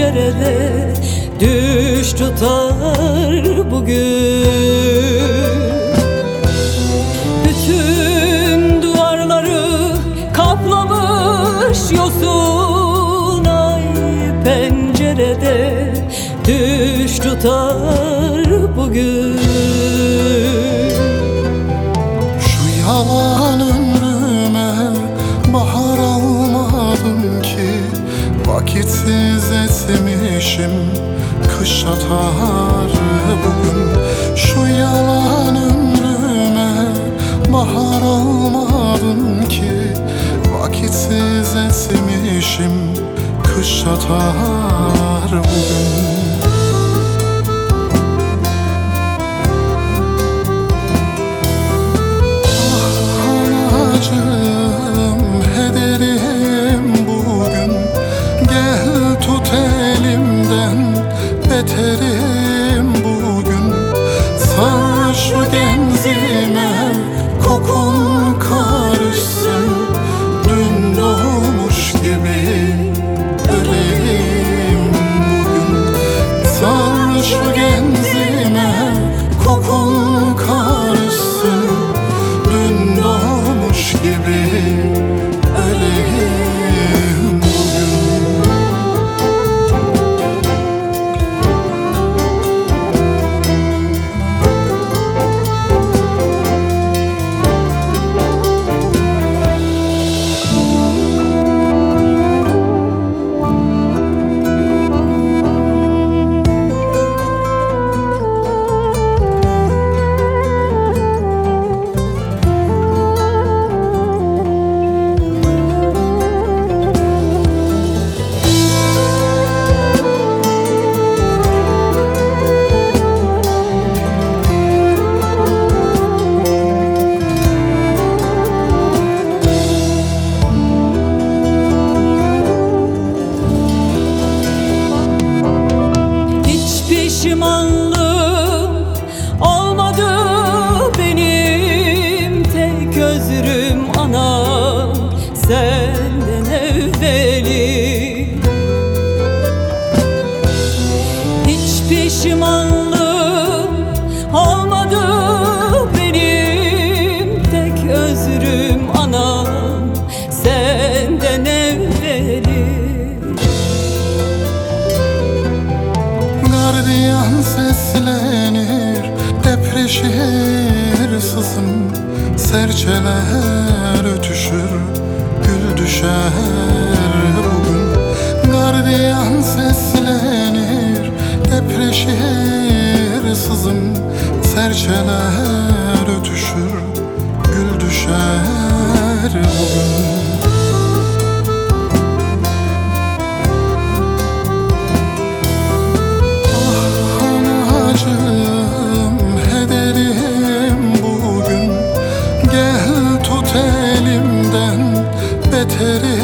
pencerede düş tutar bugün. Bütün duvarları kaplamış yosun, ay pencerede düş tutar bugün. Şu yalan ömrüme bahar almadım ki, vakitsiz etmişim kış atar bugün. Şu yalan ömrüme bahar almadım ki, vakitsiz etmişim kış atar bugün. Hederim bugün, gel tut elimden, beterim bugün. Sar şu genzime, kokun karışsın, dün doğmuş gibi öleyim bugün. Sar şu genzime, kokun karışsın, dün doğmuş gibi öleyim bugün. Pişmanlığım olmadı benim, tek özrüm anam senden evveli. Hiç pişmanlığım olmadı benim, tek özrüm anam senden evveli. Gardiyan seslenir, depreşir sızım, serçeler ötüşür, gül düşer bugün. Gardiyan seslenir, depreşir sızım, serçeler ötüşür, gül düşer bugün. Hederim bugün, gel tut elimden, beterim